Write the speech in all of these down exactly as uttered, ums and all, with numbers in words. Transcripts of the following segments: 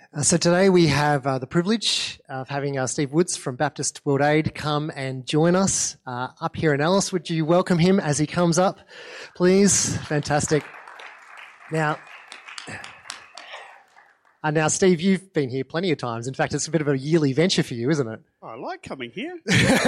Uh, so today we have uh, the privilege of having uh, Steve Woods from Baptist World Aid come and join us uh, up here in Alice. Would you welcome him as he comes up, please? Fantastic. Now, uh, now, Steve, you've been here plenty of times. In fact, it's a bit of a yearly venture for you, isn't it? I like coming here.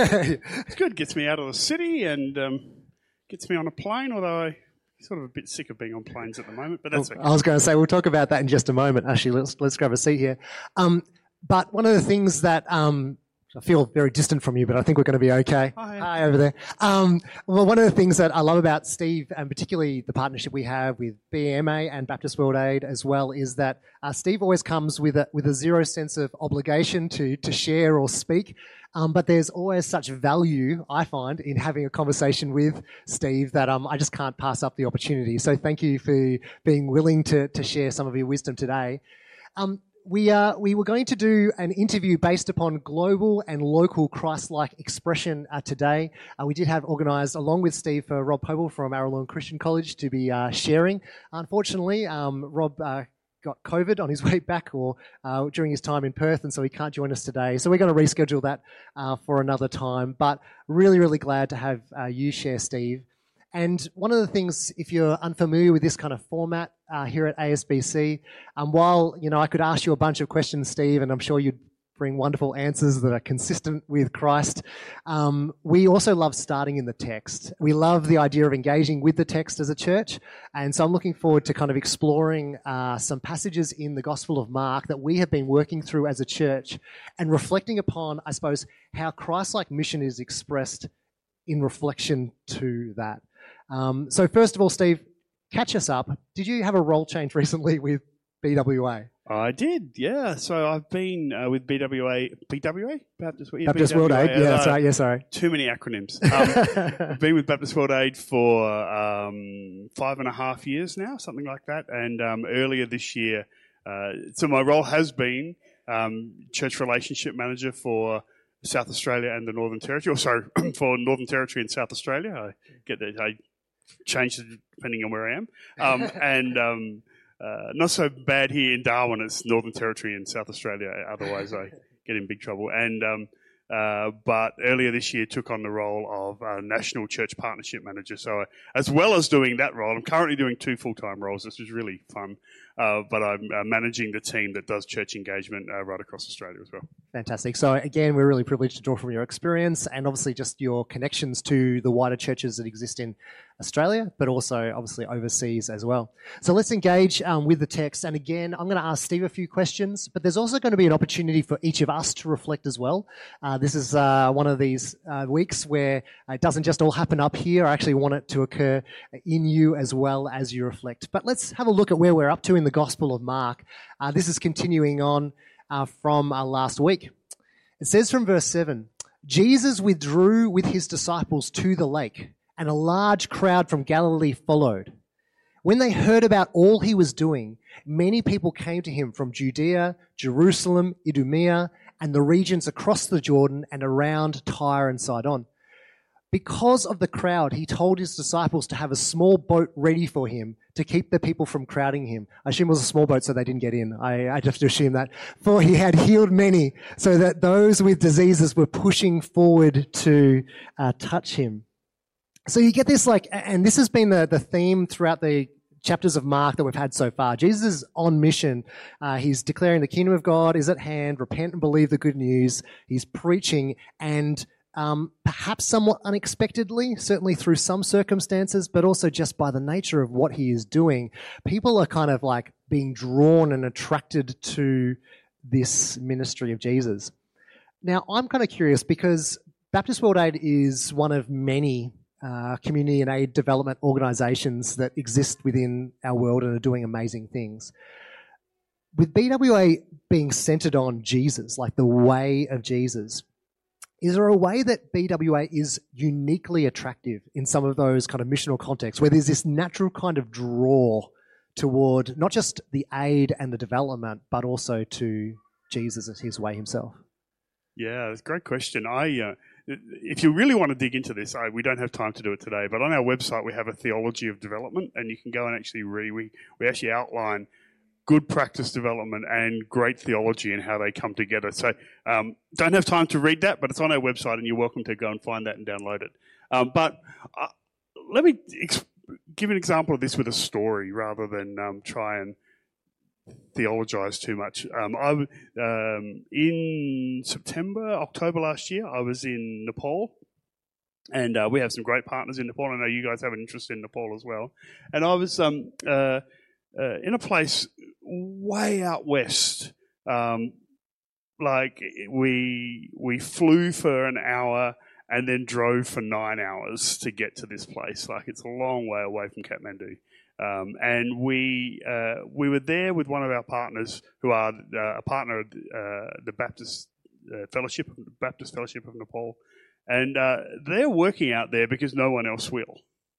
It's good. Gets me out of the city and um, gets me on a plane, although I'm sort of a bit sick of being on planes at the moment, but that's okay. I was going to say, we'll talk about that in just a moment. Actually, let's let's grab a seat here. Um, but one of the things that um, I feel very distant from you, but I think we're going to be okay. Hi. Hi, over there. Um, well, one of the things that I love about Steve, and particularly the partnership we have with B M A and Baptist World Aid as well, is that uh, Steve always comes with a with a zero sense of obligation to to share or speak. Um, but there's always such value, I find, in having a conversation with Steve that um, I just can't pass up the opportunity. So thank you for being willing to to share some of your wisdom today. Um, we uh, we were going to do an interview based upon global and local Christ-like expression uh, today. Uh, we did have organised, along with Steve, for Rob Poble from Arrowlawn Christian College to be uh, sharing. Unfortunately, um, Rob Uh, got COVID on his way back or uh, during his time in Perth, and so he can't join us today. So we're going to reschedule that uh, for another time. But really, really glad to have uh, you share, Steve. And one of the things, if you're unfamiliar with this kind of format uh, here at A S B C, um, while you know I could ask you a bunch of questions, Steve, and I'm sure you'd bring wonderful answers that are consistent with Christ. Um, we also love starting in the text. We love the idea of engaging with the text as a church. And so I'm looking forward to kind of exploring uh, some passages in the Gospel of Mark that we have been working through as a church and reflecting upon, I suppose, how Christ-like mission is expressed in reflection to that. Um, so first of all, Steve, catch us up. Did you have a role change recently with B W A? I did, yeah. So I've been uh, with B W A, B W A? Baptist, yeah, Baptist World Aid, yeah, that's right, yeah, sorry. Too many acronyms. Um, I've been with Baptist World Aid for um, five and a half years now, something like that. And um, earlier this year, uh, so my role has been um, Church Relationship Manager for South Australia and the Northern Territory, or sorry, for Northern Territory and South Australia. I get that, I change it depending on where I am. Um, and... Um, Uh, not so bad here in Darwin. It's Northern Territory in South Australia. Otherwise, I get in big trouble. And um, uh, but earlier this year, took on the role of uh, National Church Partnership Manager. So, uh, as well as doing that role, I'm currently doing two full-time roles. This is really fun. Uh, but I'm uh, managing the team that does church engagement uh, right across Australia as well. Fantastic. So again, we're really privileged to draw from your experience and obviously just your connections to the wider churches that exist in Australia, but also obviously overseas as well. So let's engage um, with the text. And again, I'm going to ask Steve a few questions, but there's also going to be an opportunity for each of us to reflect as well. Uh, this is uh, one of these uh, weeks where it doesn't just all happen up here. I actually want it to occur in you as well as you reflect. But let's have a look at where we're up to in the Gospel of Mark. Uh, this is continuing on uh, from uh, last week. It says from verse seven, Jesus withdrew with his disciples to the lake, and a large crowd from Galilee followed. When they heard about all he was doing, many people came to him from Judea, Jerusalem, Idumea, and the regions across the Jordan and around Tyre and Sidon. Because of the crowd, he told his disciples to have a small boat ready for him to keep the people from crowding him. I assume it was a small boat, so they didn't get in. I, I have to assume that. For he had healed many, so that those with diseases were pushing forward to uh, touch him. So you get this, like, and this has been the, the theme throughout the chapters of Mark that we've had so far. Jesus is on mission. Uh, he's declaring the kingdom of God is at hand. Repent and believe the good news. He's preaching, and Um, perhaps somewhat unexpectedly, certainly through some circumstances, but also just by the nature of what he is doing, people are kind of like being drawn and attracted to this ministry of Jesus. Now, I'm kind of curious because Baptist World Aid is one of many uh, community and aid development organisations that exist within our world and are doing amazing things. With B W A being centred on Jesus, like the way of Jesus, is there a way that B W A is uniquely attractive in some of those kind of missional contexts where there's this natural kind of draw toward not just the aid and the development, but also to Jesus as his way himself? Yeah, it's a great question. I, uh, if you really want to dig into this, I, we don't have time to do it today, but on our website we have a theology of development, and you can go and actually read. We, we actually outline good practice development and great theology and how they come together. So um, don't have time to read that, but it's on our website and you're welcome to go and find that and download it. Um, but uh, let me ex- give an example of this with a story rather than um, try and theologize too much. Um, I, um, in September, October last year, I was in Nepal. And uh, we have some great partners in Nepal. I know you guys have an interest in Nepal as well. And I was um, uh, uh, in a place way out west. Um, like we we flew for an hour and then drove for nine hours to get to this place. Like it's a long way away from Kathmandu. Um, and we uh, we were there with one of our partners, who are uh, a partner of uh, the Baptist uh, Fellowship, Baptist Fellowship of Nepal. And uh, they're working out there because no one else will.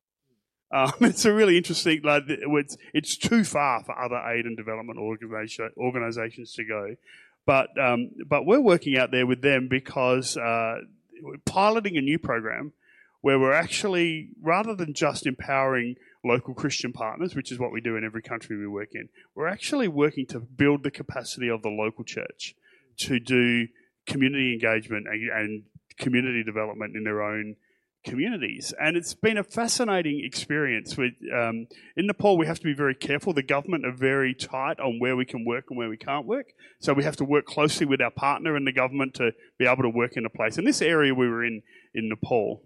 Um, it's a really interesting, like, it's, it's too far for other aid and development organization, organizations to go. But um, but we're working out there with them because uh, we're piloting a new program where we're actually, rather than just empowering local Christian partners, which is what we do in every country we work in, we're actually working to build the capacity of the local church to do community engagement and, and community development in their own communities. And it's been a fascinating experience. With, um, in Nepal, we have to be very careful. The government are very tight on where we can work and where we can't work. So we have to work closely with our partner and the government to be able to work in a place. And this area we were in, in Nepal,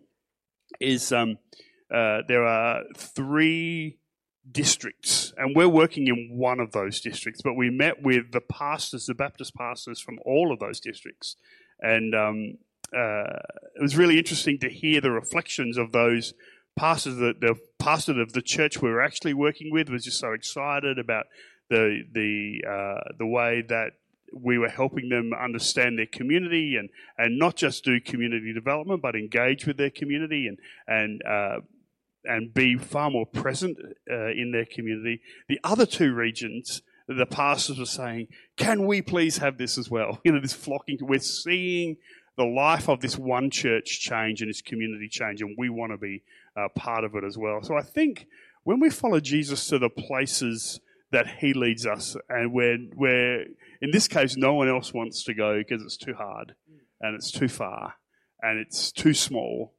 is um, uh, there are three districts, and we're working in one of those districts, but we met with the pastors, the Baptist pastors from all of those districts. And um, Uh, it was really interesting to hear the reflections of those pastors. The, the pastor of the church we were actually working with was just so excited about the the uh, the way that we were helping them understand their community and, and not just do community development, but engage with their community and and uh, and be far more present uh, in their community. The other two regions, the pastors were saying, "Can we please have this as well?" You know, this flocking. We're seeing the life of this one church change and this community change, and we want to be uh, part of it as well. So I think when we follow Jesus to the places that he leads us, and where, where in this case no one else wants to go because it's too hard and it's too far and it's too small,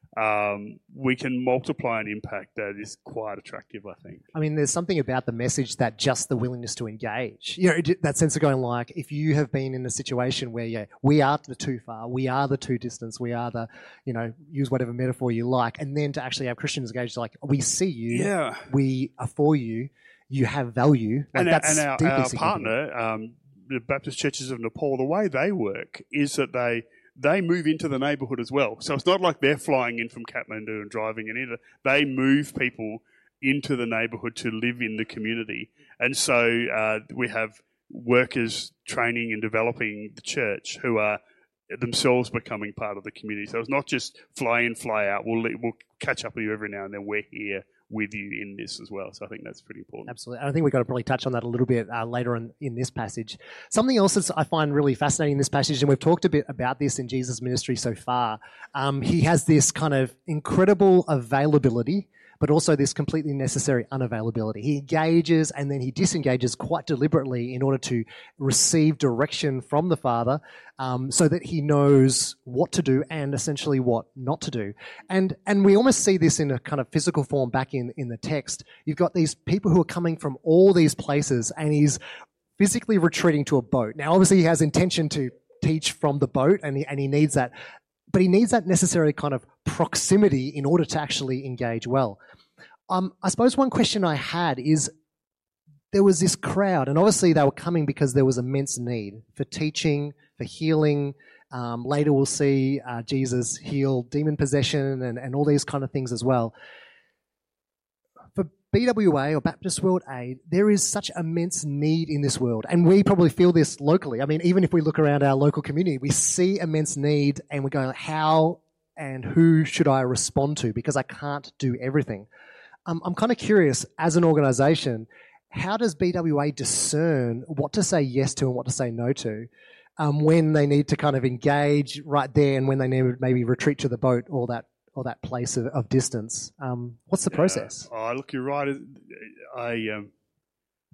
um, we can multiply an impact that is quite attractive, I think. I mean, there's something about the message that just the willingness to engage, you know, that sense of going like, if you have been in a situation where, yeah, we are the too far, we are the too distance, we are the, you know, use whatever metaphor you like, and then to actually have Christians engaged, like, we see you, yeah. we are for you, you have value. Like, and that's and our, deeply our significant. partner, um, the Baptist Churches of Nepal, the way they work is that they they move into the neighbourhood as well. So it's not like they're flying in from Kathmandu and driving in either. They move people into the neighbourhood to live in the community. And so uh, we have workers training and developing the church who are themselves becoming part of the community. So it's not just fly in, fly out. We'll, we'll catch up with you every now and then. We're here with you in this as well. So I think that's pretty important. Absolutely. I think we've got to probably touch on that a little bit uh, later on in this passage. Something else that I find really fascinating in this passage, and we've talked a bit about this in Jesus' ministry so far, um, he has this kind of incredible availability, but also this completely necessary unavailability. He engages and then he disengages quite deliberately in order to receive direction from the Father, um, so that he knows what to do and essentially what not to do. And and we almost see this in a kind of physical form back in, in the text. You've got these people who are coming from all these places, and he's physically retreating to a boat. Now, obviously, he has intention to teach from the boat, and he, and he needs that. But he needs that necessary kind of proximity in order to actually engage well. Um, I suppose one question I had is, there was this crowd, and obviously they were coming because there was immense need for teaching, for healing. Um, later we'll see uh, Jesus heal demon possession and, and all these kind of things as well. For B W A or Baptist World Aid, there is such immense need in this world, and we probably feel this locally. I mean, even if we look around our local community, we see immense need and we go, how and who should I respond to, because I can't do everything. Um, I'm kind of curious, as an organisation, how does B W A discern what to say yes to and what to say no to, um, when they need to kind of engage right there and when they need to maybe retreat to the boat or that or that place of, of distance? Um, what's the process? Uh, oh, look, you're right. I um,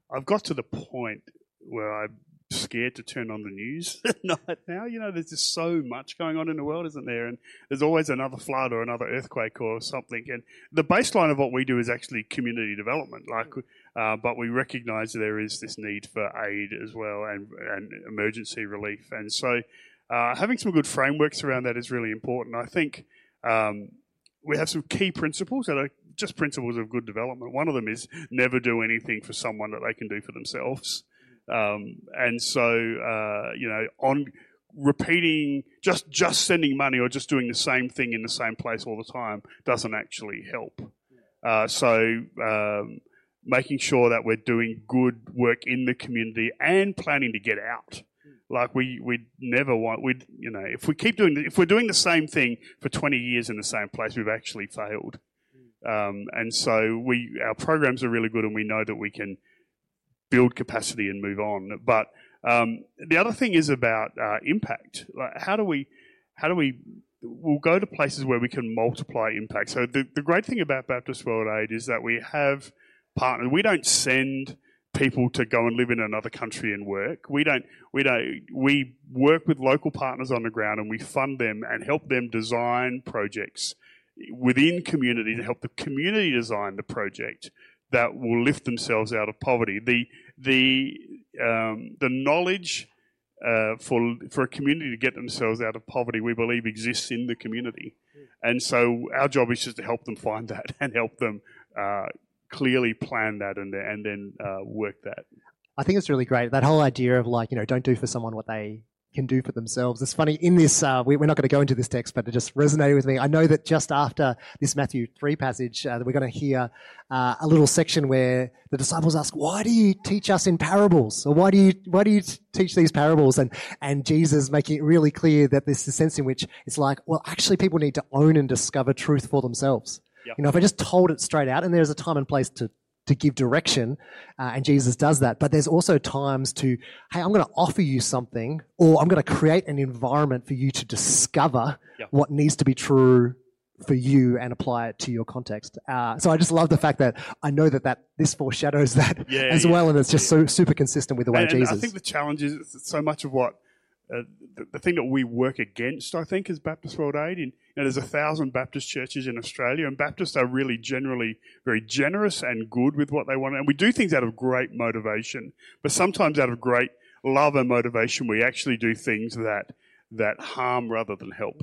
I've got to the point where I'm scared to turn on the news at night now. You know, there's just so much going on in the world, isn't there? And there's always another flood or another earthquake or something. And the baseline of what we do is actually community development. Like, uh, but we recognise there is this need for aid as well and, and emergency relief. And so uh, having some good frameworks around that is really important. I think um, we have some key principles that are just principles of good development. One of them is never do anything for someone that they can do for themselves. Um, and so, uh, you know, on repeating, just, just sending money or just doing the same thing in the same place all the time doesn't actually help. Uh, so um, making sure that we're doing good work in the community and planning to get out. Like we we never want, we you know, if we keep doing, the, if we're doing the same thing for twenty years in the same place, we've actually failed. Um, and so we our programs are really good, and we know that we can build capacity and move on. But um, the other thing is about uh, impact. Like how do we, how do we, we'll go to places where we can multiply impact. So the, the great thing about Baptist World Aid is that we have partners. We don't send people to go and live in another country and work. We don't, we don't, we work with local partners on the ground, and we fund them and help them design projects within communities and help the community design the project that will lift themselves out of poverty. The the um, the knowledge uh, for for a community to get themselves out of poverty, we believe, exists in the community, and so our job is just to help them find that and help them uh, clearly plan that and and then uh, work that. I think it's really great, that whole idea of like, you know, don't do for someone what they can do for themselves. It's funny, in this, uh, we, we're not going to go into this text, but it just resonated with me. I know that just after this Matthew three passage, uh, that we're going to hear uh, a little section where the disciples ask, why do you teach us in parables? Or why do you why do you t- teach these parables? And and Jesus making it really clear that there's a sense in which it's like, well, actually people need to own and discover truth for themselves. Yep. You know, if I just told it straight out, and there's a time and place to to give direction, uh, and Jesus does that. But there's also times to, hey, I'm going to offer you something, or I'm going to create an environment for you to discover yep. what needs to be true for you and apply it to your context. Uh, so I just love the fact that I know that, that this foreshadows that yeah, as yeah, well, and it's just yeah. so super consistent with the way and, Jesus. And I think the challenge is so much of what uh, the, the thing that we work against, I think, is Baptist World Aid. In, you know, there's a thousand Baptist churches in Australia, and Baptists are really generally very generous and good with what they want. And we do things out of great motivation, but sometimes out of great love and motivation, we actually do things that that harm rather than help.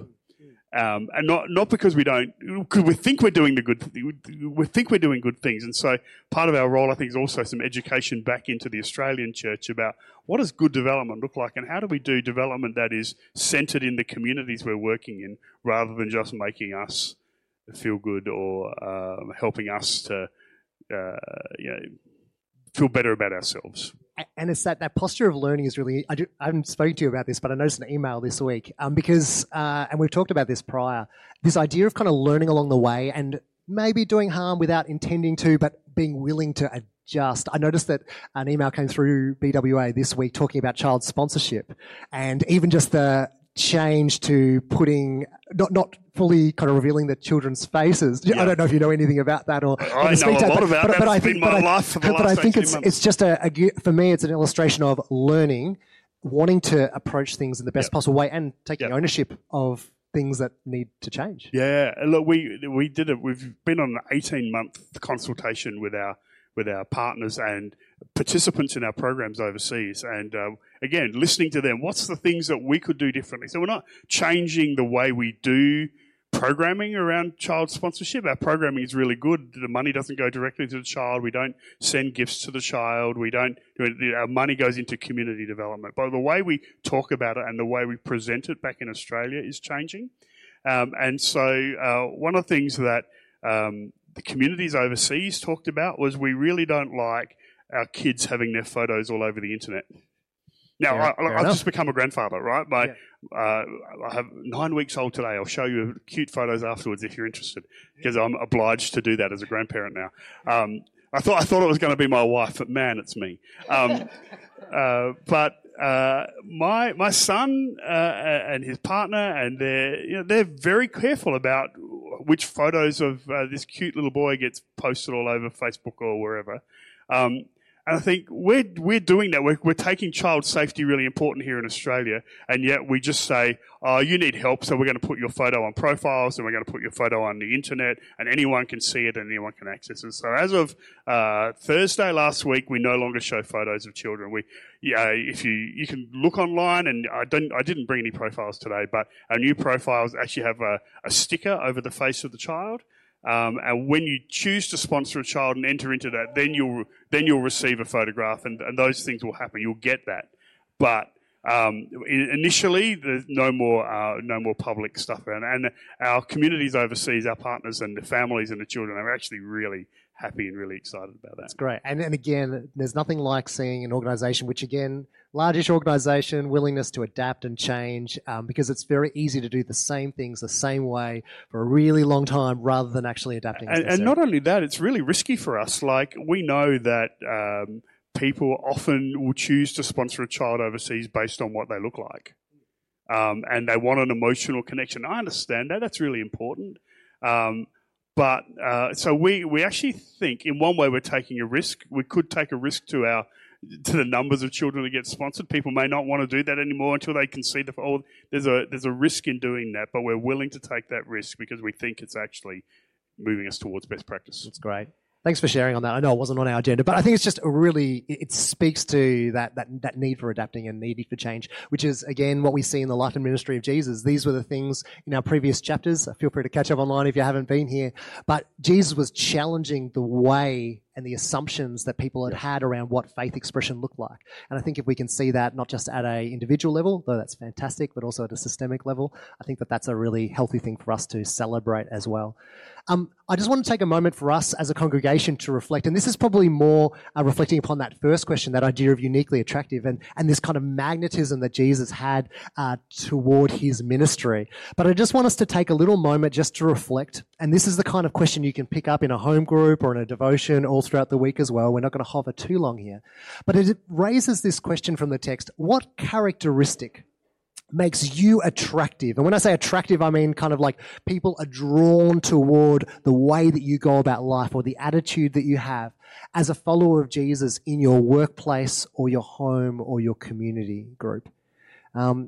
Um, and not not because we don't, because we think we're doing the good, we think we're doing good things. And so part of our role, I think, is also some education back into the Australian church about what does good development look like, and how do we do development that is centred in the communities we're working in, rather than just making us feel good or um, helping us to, uh, you know, feel better about ourselves. And it's that, that posture of learning is really, I, do, I haven't spoken to you about this, but I noticed an email this week um, because, uh, and we've talked about this prior, this idea of kind of learning along the way and maybe doing harm without intending to, but being willing to adjust. I noticed that an email came through B W A this week talking about child sponsorship, and even just the change to putting, not not fully kind of revealing the children's faces. Yeah. I don't know if you know anything about that or. I know a lot but, about but, that. But I it's think, been my but life for the I, last but I think it's months. it's just a, a for me it's an illustration of learning, wanting to approach things in the best yep. possible way, and taking yep. ownership of things that need to change. Yeah, look, we we did it. We've been on an eighteen month consultation with our with our partners and participants in our programs overseas. And uh, again, listening to them, what's the things that we could do differently? So we're not changing the way we do programming around child sponsorship. Our programming is really good. The money doesn't go directly to the child. We don't send gifts to the child. We don't, our money goes into community development. But the way we talk about it and the way we present it back in Australia is changing. Um, and so uh, one of the things that um, the communities overseas talked about was we really don't like our kids having their photos all over the internet. Now, yeah, I, I've just become a grandfather, right? My, yeah. uh, I have nine weeks old today. I'll show you cute photos afterwards if you're interested, because I'm obliged to do that as a grandparent now. Um, I thought I thought it was going to be my wife, but man, it's me. Um, uh, but uh, my my son uh, and his partner, and they're you know they're very careful about which photos of uh, this cute little boy gets posted all over Facebook or wherever. Um, And I think we're we're doing that. We're, we're taking child safety really important here in Australia, and yet we just say, oh, you need help, so we're going to put your photo on profiles, and we're going to put your photo on the internet, and anyone can see it and anyone can access it. So as of uh, Thursday last week, we no longer show photos of children. We, yeah, if you you can look online, and I didn't I didn't bring any profiles today, but our new profiles actually have a, a sticker over the face of the child. Um, and when you choose to sponsor a child and enter into that, then you'll then you'll receive a photograph, and, and those things will happen. You'll get that, but um, initially there's no more uh, no more public stuff around. And our communities overseas, our partners and the families and the children are actually really happy and really excited about that. That's great. And and again, there's nothing like seeing an organisation, which again, largish organisation, willingness to adapt and change, um, because it's very easy to do the same things the same way for a really long time rather than actually adapting. And, and not only that, it's really risky for us. Like, we know that um, people often will choose to sponsor a child overseas based on what they look like. Um, and they want an emotional connection. I understand that. That's really important. Um, But uh, so we, we actually think in one way we're taking a risk. We could take a risk to our to the numbers of children that get sponsored. People may not want to do that anymore until they can see the. Oh, there's a there's a risk in doing that, but we're willing to take that risk because we think it's actually moving us towards best practice. That's great. Thanks for sharing on that. I know it wasn't on our agenda, but I think it's just a really, it speaks to that, that, that need for adapting and need for change, which is, again, what we see in the life and ministry of Jesus. These were the things in our previous chapters. Feel free to catch up online if you haven't been here. But Jesus was challenging the way and the assumptions that people had had around what faith expression looked like. And I think if we can see that not just at a individual level, though that's fantastic, but also at a systemic level, I think that that's a really healthy thing for us to celebrate as well. Um, I just want to take a moment for us as a congregation to reflect, and this is probably more uh, reflecting upon that first question, that idea of uniquely attractive and, and this kind of magnetism that Jesus had uh, toward his ministry. But I just want us to take a little moment just to reflect, and this is the kind of question you can pick up in a home group or in a devotion all throughout the week as well. We're not going to hover too long here. But it raises this question from the text: what characteristic makes you attractive? And when I say attractive, I mean kind of like people are drawn toward the way that you go about life or the attitude that you have as a follower of Jesus in your workplace or your home or your community group. Um,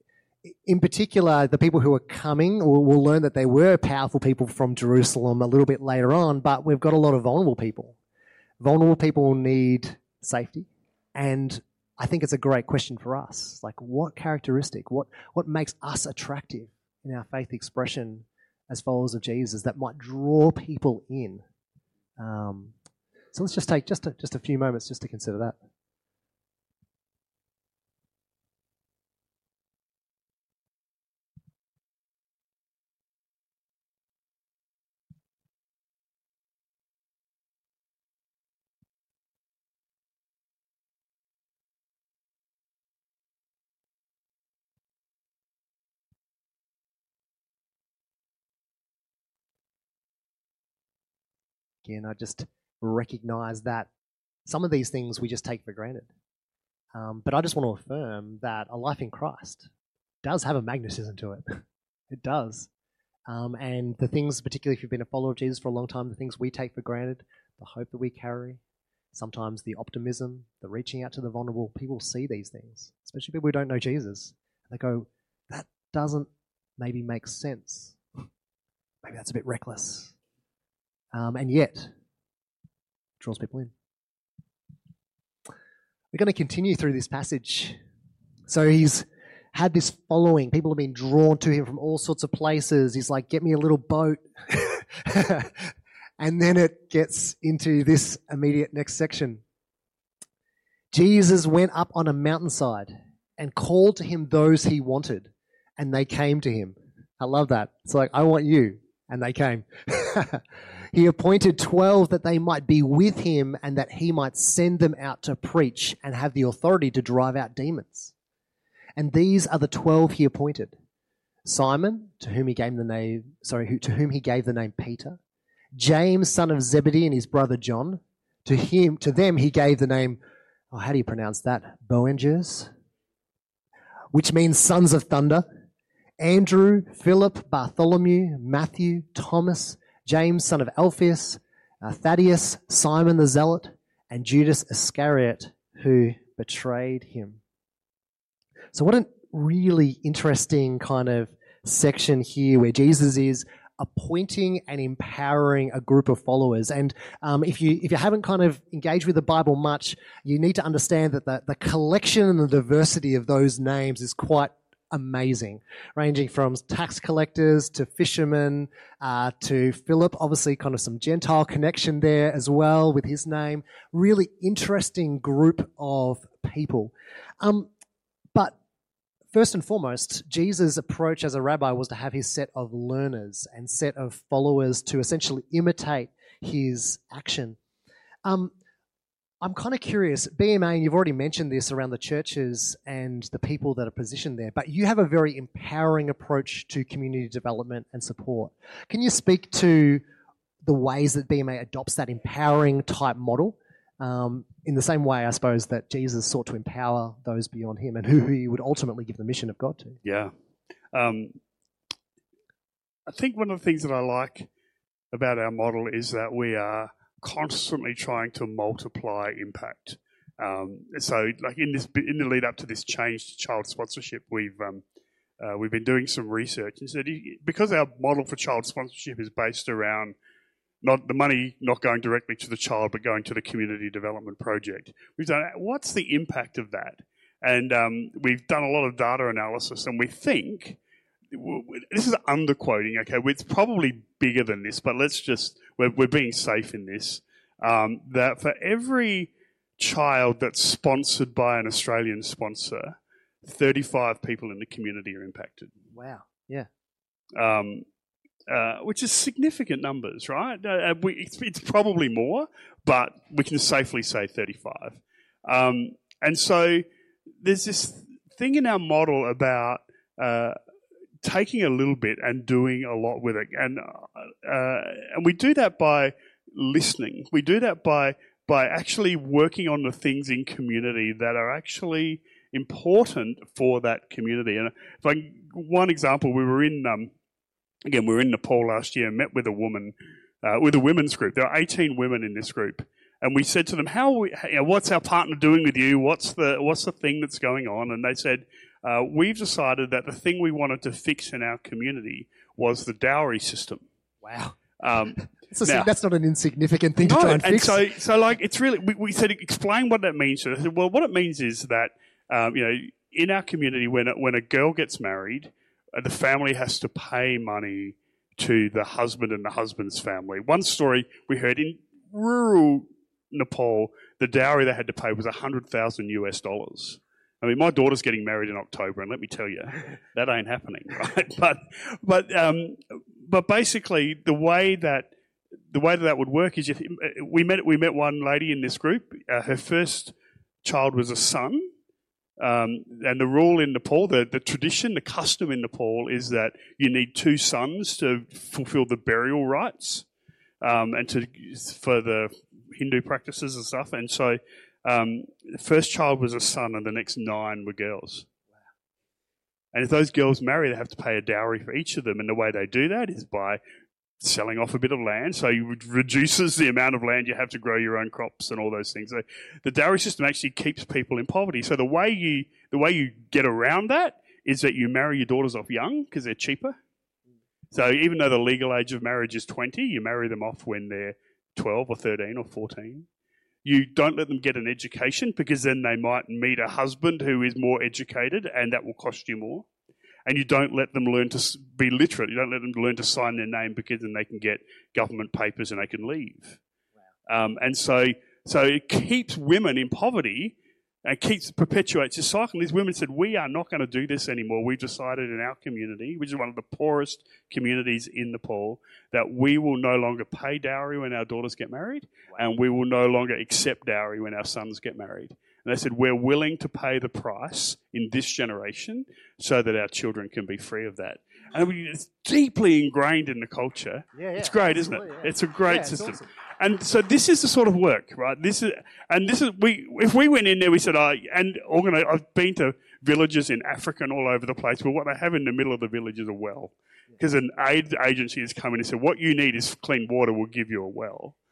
in particular, the people who are coming, we'll learn that they were powerful people from Jerusalem a little bit later on, but we've got a lot of vulnerable people. Vulnerable people need safety, and I think it's a great question for us. Like, what characteristic, what what makes us attractive in our faith expression as followers of Jesus that might draw people in? Um, so let's just take just a, just a few moments just to consider that. Again, I just recognize that some of these things we just take for granted. Um, but I just want to affirm that a life in Christ does have a magnetism to it. It does. Um, and the things, particularly if you've been a follower of Jesus for a long time, the things we take for granted, the hope that we carry, sometimes the optimism, the reaching out to the vulnerable, people see these things, especially people who don't know Jesus. They go, that doesn't maybe make sense. Maybe that's a bit reckless. Um, and yet, draws people in. We're going to continue through this passage. So he's had this following. People have been drawn to him from all sorts of places. He's like, get me a little boat. And then it gets into this immediate next section. Jesus went up on a mountainside and called to him those he wanted, and they came to him. I love that. It's like, I want you. And they came. He appointed twelve that they might be with him and that he might send them out to preach and have the authority to drive out demons. And these are the twelve he appointed: Simon, to whom he gave the name, sorry, who, to whom he gave the name Peter; James, son of Zebedee, and his brother John. To him, to them he gave the name, oh, how do you pronounce that? Boanerges, which means sons of thunder. Andrew, Philip, Bartholomew, Matthew, Thomas, James, son of Alphaeus, uh, Thaddeus, Simon the Zealot, and Judas Iscariot, who betrayed him. So what a really interesting kind of section here where Jesus is appointing and empowering a group of followers. And um, if you if you haven't kind of engaged with the Bible much, you need to understand that the, the collection and the diversity of those names is quite amazing, ranging from tax collectors to fishermen uh, to Philip, obviously kind of some Gentile connection there as well with his name. Really interesting group of people. Um, but first and foremost, Jesus' approach as a rabbi was to have his set of learners and set of followers to essentially imitate his action. Um, I'm kind of curious, B M A, and you've already mentioned this around the churches and the people that are positioned there, but you have a very empowering approach to community development and support. Can you speak to the ways that B M A adopts that empowering type model um, in the same way, I suppose, that Jesus sought to empower those beyond him and who he would ultimately give the mission of God to? Yeah. Um, I think one of the things that I like about our model is that we are constantly trying to multiply impact. Um, so, like in this, in the lead up to this change to child sponsorship, we've um, uh, we've been doing some research and said because our model for child sponsorship is based around not the money not going directly to the child, but going to the community development project. We've done what's the impact of that, and um, we've done a lot of data analysis, and we think. This is underquoting, okay? It's probably bigger than this, but let's just, we're, we're being safe in this, um, that for every child that's sponsored by an Australian sponsor, thirty-five people in the community are impacted. Wow, yeah. Um, uh, which is significant numbers, right? Uh, we, it's, it's probably more, but we can safely say thirty-five. Um, and so there's this thing in our model about uh, taking a little bit and doing a lot with it, and uh, and we do that by listening. We do that by by actually working on the things in community that are actually important for that community. And if I, one example, we were in um, again we were in Nepal last year and met with a woman uh, with a women's group. There are eighteen women in this group, and we said to them, "How? Are we, you know, what's our partner doing with you? What's the what's the thing that's going on?" And they said. Uh, we've decided that the thing we wanted to fix in our community was the dowry system. Wow. Um, that's, now, a, that's not an insignificant thing to no, try and, and fix. so, so like, it's really, we, we said, explain what that means. So they said, well, what it means is that, um, you know, in our community, when a, when a girl gets married, uh, the family has to pay money to the husband and the husband's family. One story we heard in rural Nepal, the dowry they had to pay was one hundred thousand US dollars. I mean, my daughter's getting married in October, and let me tell you, that ain't happening, right? But, but, um, but basically, the way that the way that that would work is, if we met we met one lady in this group. Uh, her first child was a son, um, and the rule in Nepal, the the tradition, the custom in Nepal is that you need two sons to fulfil the burial rites, um, and to for the Hindu practices and stuff, and so. Um, the first child was a son and the next nine were girls. Wow. And if those girls marry, they have to pay a dowry for each of them. And the way they do that is by selling off a bit of land. So it reduces the amount of land you have to grow your own crops and all those things. So the dowry system actually keeps people in poverty. So the way you the way you get around that is that you marry your daughters off young because they're cheaper. So even though the legal age of marriage is twenty, you marry them off when they're twelve or thirteen or fourteen. You don't let them get an education because then they might meet a husband who is more educated and that will cost you more. And you don't let them learn to be literate. You don't let them learn to sign their name because then they can get government papers and they can leave. Wow. Um, and so so it keeps women in poverty and keeps perpetuates this cycle. These women said, we are not going to do this anymore. We've decided in our community, which is one of the poorest communities in Nepal, that we will no longer pay dowry when our daughters get married, wow. and we will no longer accept dowry when our sons get married. And they said, we're willing to pay the price in this generation so that our children can be free of that. And it's deeply ingrained in the culture. Yeah, yeah, it's great, isn't it? yeah. It's a great yeah, system. Awesome. And so this is the sort of work, right? This is, and this is we. If we went in there, we said, "Oh, and organize." I've been to villages in Africa and all over the place, but what they have in the middle of the village is a well, because an aid agency has come in and said, "What you need is clean water. We'll give you a well."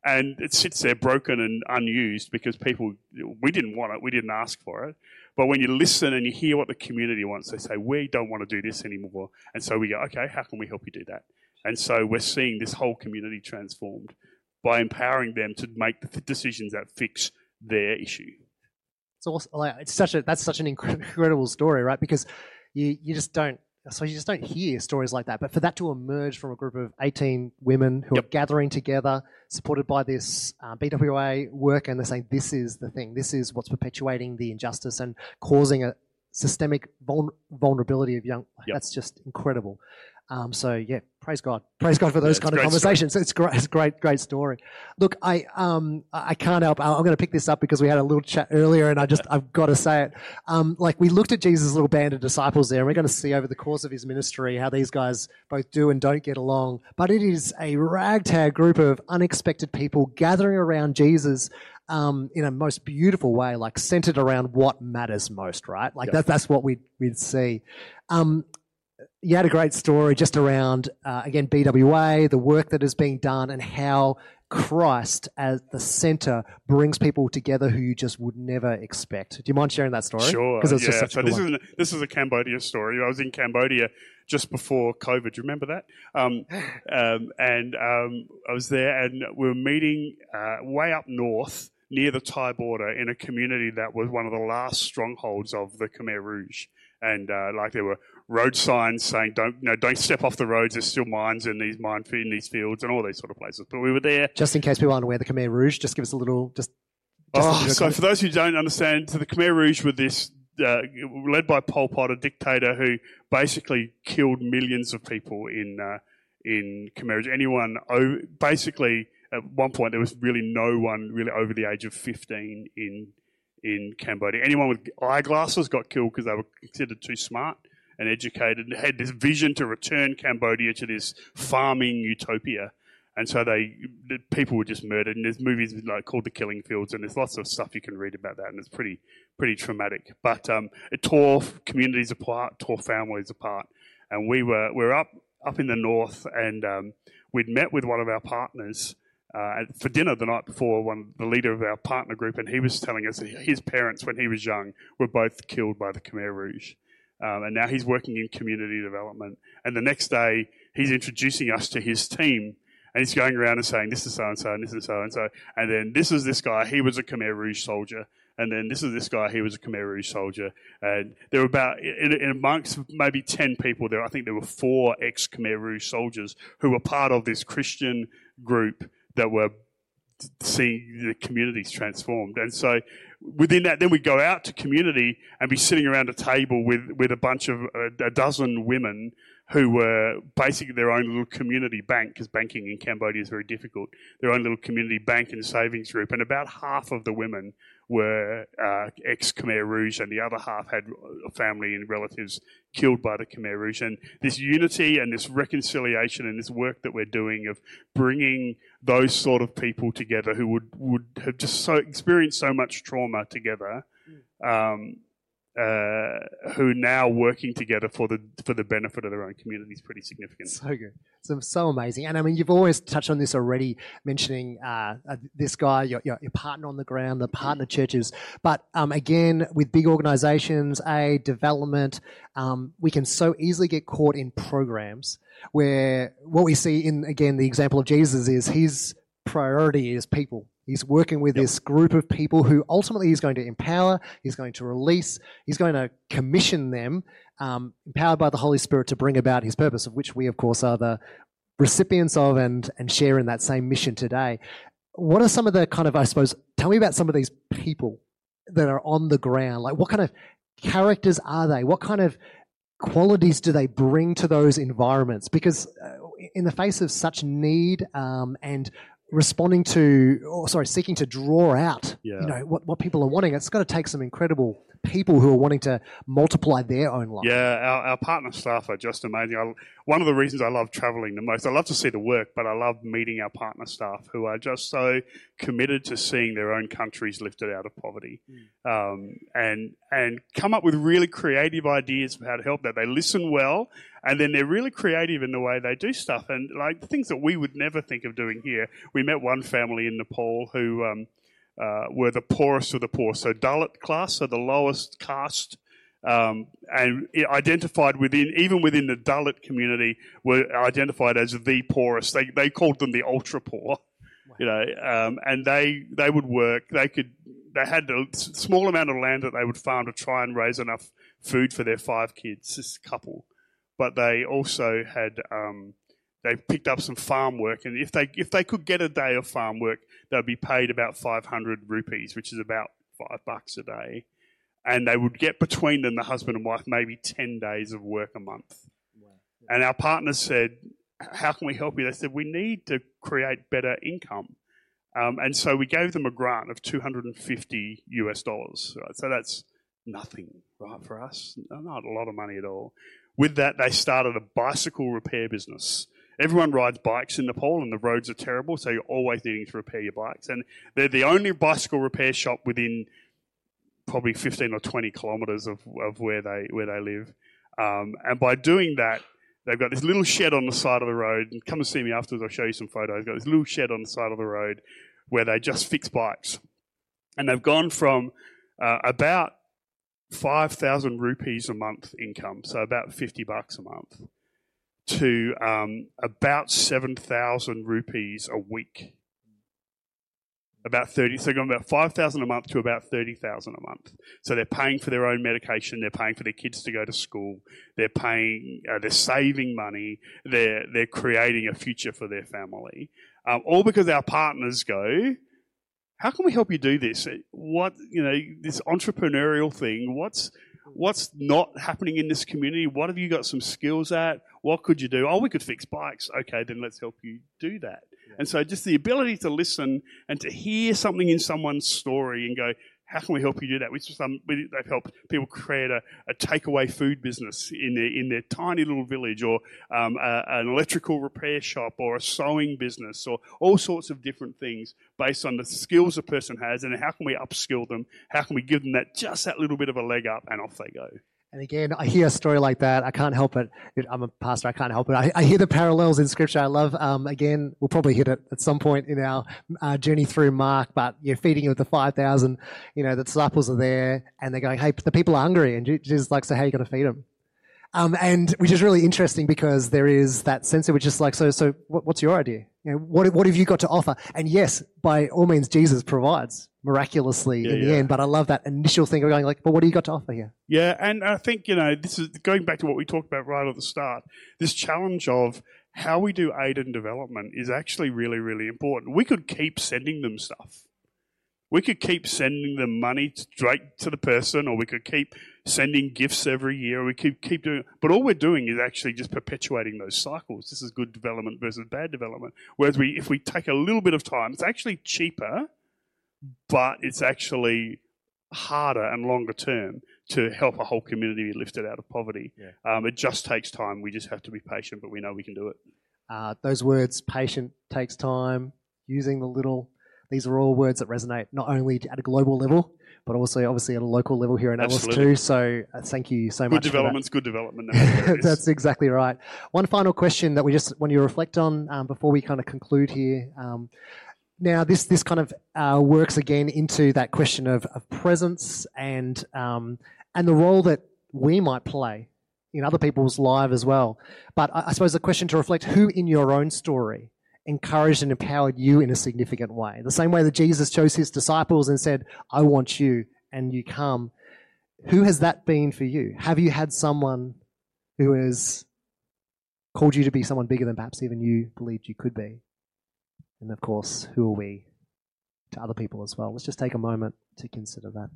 and it sits there broken and unused because people, we didn't want it, we didn't ask for it. But when you listen and you hear what the community wants, they say, we don't want to do this anymore. And so we go, okay, how can we help you do that? And so we're seeing this whole community transformed by empowering them to make the decisions that fix their issue. It's also, like, it's such a that's such an incredible story, right? Because you you just don't so you just don't hear stories like that. But for that to emerge from a group of eighteen women who yep. are gathering together, supported by this uh, B W A work, and they're saying this is the thing, this is what's perpetuating the injustice and causing a systemic vul- vulnerability of young. Yep. That's just incredible. Um, so yeah, praise God, praise God for those yeah, kind of conversations. Story. It's great, it's a great, great story. Look, I um, I can't help. I'm going to pick this up because we had a little chat earlier, and I just I've got to say it. Um, like we looked at Jesus' little band of disciples there, and we're going to see over the course of his ministry how these guys both do and don't get along. But it is a ragtag group of unexpected people gathering around Jesus. Um, in a most beautiful way, like centered around what matters most, right? Like yep. that, that's what we'd, we'd see. Um, you had a great story just around, uh, again, B W A, the work that is being done and how Christ as the center brings people together who you just would never expect. Do you mind sharing that story? Sure. Because it's yeah. just such so a good this one. is, an, this is a Cambodia story. I was in Cambodia just before COVID. Do you remember that? Um, um, and um, I was there and we were meeting uh, way up north near the Thai border in a community that was one of the last strongholds of the Khmer Rouge. And uh, like there were road signs saying, don't you know, don't step off the roads, there's still mines in these mine in these fields and all these sort of places. But we were there. Just in case people aren't aware, the Khmer Rouge, just give us a little... just. just oh, so for those who don't understand, so the Khmer Rouge were this, uh, led by Pol Pot, a dictator who basically killed millions of people in, uh, in Khmer Rouge. Anyone, oh, basically... At one point, there was really no one really over the age of fifteen in in Cambodia. Anyone with eyeglasses got killed because they were considered too smart and educated and had this vision to return Cambodia to this farming utopia. And so they the people were just murdered. And there's movies like called The Killing Fields, and there's lots of stuff you can read about that, and it's pretty pretty traumatic. But um, it tore communities apart, tore families apart. And we were we were up up in the north, and um, we'd met with one of our partners. Uh, for dinner the night before, one the leader of our partner group, and he was telling us that his parents, when he was young, were both killed by the Khmer Rouge. Um, and now he's working in community development. And the next day, he's introducing us to his team, and he's going around and saying, this is so-and-so, and this is so-and-so. And then this is this guy, he was a Khmer Rouge soldier. And then this is this guy, he was a Khmer Rouge soldier. And there were about, in, in amongst maybe ten people there, I think there were four ex-Khmer Rouge soldiers who were part of this Christian group that were seeing the communities transformed. And so within that, then we go out to community and be sitting around a table with, with a bunch of, a, a dozen women who were basically their own little community bank, because banking in Cambodia is very difficult, their own little community bank and savings group. And about half of the women were uh, ex-Khmer Rouge, and the other half had family and relatives killed by the Khmer Rouge. And this unity and this reconciliation and this work that we're doing of bringing those sort of people together who would, would have just so experienced so much trauma together, um, uh, who now working together for the for the benefit of their own community is pretty significant. So good. So, so amazing. And I mean, you've always touched on this already, mentioning uh, uh, this guy, your, your, your partner on the ground, the partner churches. But um, again, with big organizations, aid, development, um, we can so easily get caught in programs where what we see in, again, the example of Jesus is his priority is people. He's working with yep. this group of people who ultimately he's going to empower, he's going to release, he's going to commission them, um, empowered by the Holy Spirit to bring about his purpose, of which we, of course, are the recipients of and, and share in that same mission today. What are some of the kind of, I suppose, tell me about some of these people that are on the ground. Like, what kind of characters are they? What kind of qualities do they bring to those environments? Because uh, in the face of such need um, and responding to, or sorry, seeking to draw out, yeah. you know, what, what people are wanting, it's got to take some incredible people who are wanting to multiply their own life. Yeah, our, our partner staff are just amazing. I, one of the reasons I love traveling the most. I love to see the work, but I love meeting our partner staff who are just so committed to seeing their own countries lifted out of poverty, mm. um, and and come up with really creative ideas of how to help that. They listen well, and then they're really creative in the way they do stuff, and like things that we would never think of doing here. We met one family in Nepal who um, uh, were the poorest of the poor, so Dalit class, so the lowest caste. Um, and it identified within, even within the Dalit community, were identified as the poorest. They they called them the ultra poor, wow. you know. Um, and they they would work. They could. They had a small amount of land that they would farm to try and raise enough food for their five kids. This couple, but they also had um, they picked up some farm work. And if they if they could get a day of farm work, they'd be paid about five hundred rupees, which is about five bucks a day. And they would get between them, the husband and wife, maybe ten days of work a month. Wow. Yeah. And our partners said, how can we help you? They said, we need to create better income. Um, and so we gave them a grant of two hundred fifty US dollars. Right? So that's nothing, right, for us. Not a lot of money at all. With that, they started a bicycle repair business. Everyone rides bikes in Nepal and the roads are terrible, so you're always needing to repair your bikes. And they're the only bicycle repair shop within probably fifteen or twenty kilometres of, of where they where they live. Um, and by doing that, they've got this little shed on the side of the road. And come and see me afterwards, I'll show you some photos. They've got this little shed on the side of the road where they just fix bikes. And they've gone from uh, about five thousand rupees a month income, so about fifty bucks a month, to um, about seven thousand rupees a week. About thirty, so going about five thousand a month to about thirty thousand a month. So they're paying for their own medication, they're paying for their kids to go to school, they're paying, uh, they're saving money, they're they're creating a future for their family, um, all because our partners go, how can we help you do this? What, you know, this entrepreneurial thing, what's what's not happening in this community? What have you got some skills at? What could you do? Oh, we could fix bikes. Okay, then let's help you do that. Yeah. And so just the ability to listen and to hear something in someone's story and go, how can we help you do that? Which some they've helped people create a, a takeaway food business in their in their tiny little village, or um, a, an electrical repair shop, or a sewing business, or all sorts of different things based on the skills a person has, and how can we upskill them? How can we give them that just that little bit of a leg up, and off they go. And again, I hear a story like that. I can't help it. I'm a pastor. I can't help it. I, I hear the parallels in Scripture. I love, um, again, we'll probably hit it at some point in our uh, journey through Mark, but you're feeding with the five thousand, you know, the disciples are there and they're going, hey, the people are hungry. And Jesus like, so how are you going to feed them? Um, and which is really interesting because there is that sense of which is like, so, so what, what's your idea? You know, what, what have you got to offer? And yes, by all means, Jesus provides miraculously yeah, in the yeah. end. But I love that initial thing of going like, but what do you got to offer here? Yeah. And I think, you know, this is going back to what we talked about right at the start, this challenge of how we do aid and development is actually really, really important. We could keep sending them stuff. We could keep sending them money straight to the person, or we could keep sending gifts every year, or we could keep doing it. But all we're doing is actually just perpetuating those cycles. This is good development versus bad development. Whereas we, if we take a little bit of time, it's actually cheaper, but it's actually harder and longer term to help a whole community be lifted out of poverty. Yeah. Um, it just takes time. We just have to be patient, but we know we can do it. Uh, those words, patient, takes time, using the little... These are all words that resonate not only at a global level, but also obviously at a local level here in Alice too. So uh, thank you so good much. Development's good development. That's exactly right. One final question that we just want you to reflect on um, before we kind of conclude here. Um, now, this this kind of uh, works again into that question of, of presence and um, and the role that we might play in other people's lives as well. But I, I suppose the question to reflect: who in your own story encouraged and empowered you in a significant way? The same way that Jesus chose his disciples and said, I want you, and you come. Who has that been for you? Have you had someone who has called you to be someone bigger than perhaps even you believed you could be? And of course, who are we to other people as well? Let's just take a moment to consider that.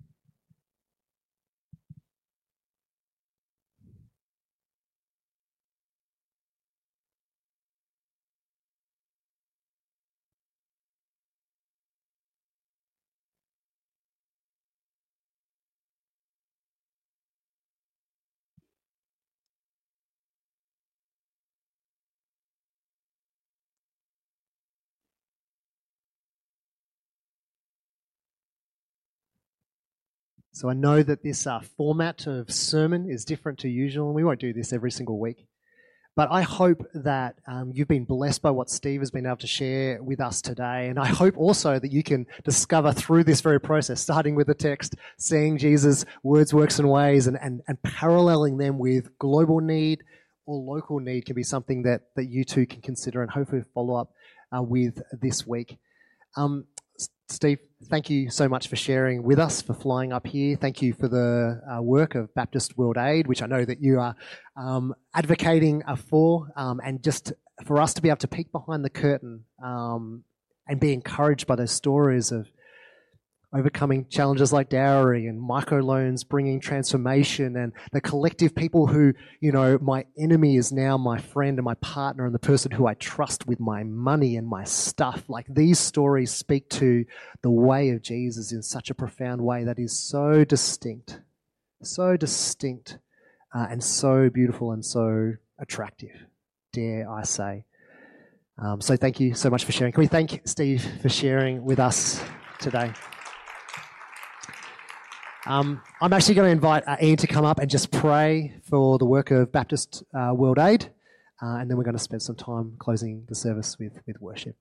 So I know that this uh, format of sermon is different to usual, and we won't do this every single week. But I hope that um, you've been blessed by what Steve has been able to share with us today. And I hope also that you can discover through this very process, starting with the text, seeing Jesus' words, works, and ways, and, and, and paralleling them with global need or local need can be something that, that you too can consider and hopefully follow up uh, with this week. Um, Steve, thank you so much for sharing with us, for flying up here. Thank you for the uh, work of Baptist World Aid, which I know that you are um, advocating uh, for, um, and just for us to be able to peek behind the curtain um, and be encouraged by those stories of overcoming challenges like dowry and microloans bringing transformation, and the collective people who, you know, my enemy is now my friend and my partner and the person who I trust with my money and my stuff. Like, these stories speak to the way of Jesus in such a profound way that is so distinct, so distinct uh, and so beautiful and so attractive, dare I say. Um, so thank you so much for sharing. Can we thank Steve for sharing with us today? Um, I'm actually going to invite uh, Ian to come up and just pray for the work of Baptist uh, World Aid, uh, and then we're going to spend some time closing the service with, with worship.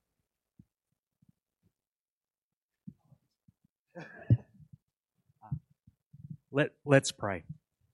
Let, let's pray.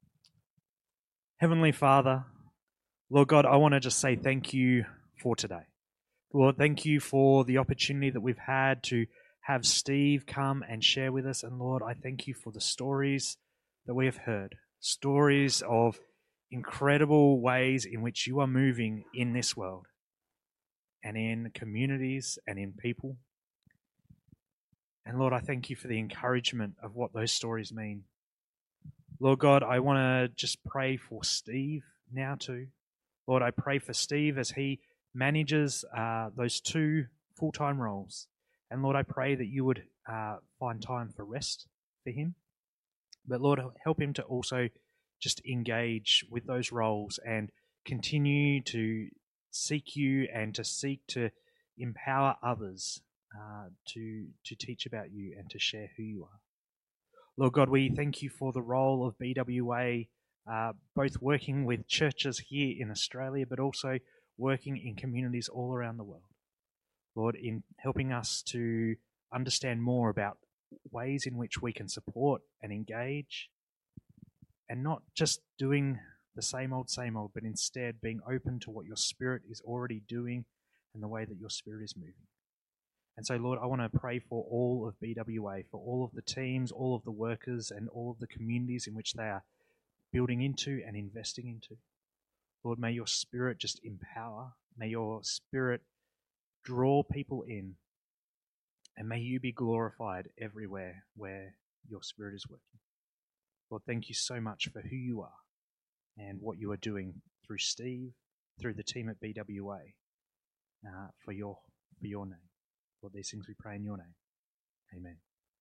Heavenly Father, Lord God, I want to just say thank you for today. Lord, thank you for the opportunity that we've had to have Steve come and share with us. And Lord, I thank you for the stories that we have heard, stories of incredible ways in which you are moving in this world and in communities and in people. And Lord, I thank you for the encouragement of what those stories mean. Lord God, I want to just pray for Steve now too. Lord, I pray for Steve as he manages uh, those two full-time roles. And Lord, I pray that you would uh, find time for rest for him. But Lord, help him to also just engage with those roles and continue to seek you and to seek to empower others uh, to, to teach about you and to share who you are. Lord God, we thank you for the role of B W A, uh, both working with churches here in Australia, but also working in communities all around the world. Lord, in helping us to understand more about ways in which we can support and engage, and not just doing the same old, same old, but instead being open to what your Spirit is already doing and the way that your Spirit is moving. And so, Lord, I want to pray for all of B W A, for all of the teams, all of the workers, and all of the communities in which they are building into and investing into. Lord, may your Spirit just empower, may your Spirit draw people in, and may you be glorified everywhere where your Spirit is working. Lord, thank you so much for who you are and what you are doing through Steve, through the team at B W A, uh, for your for your name. Lord, these things we pray in your name. Amen.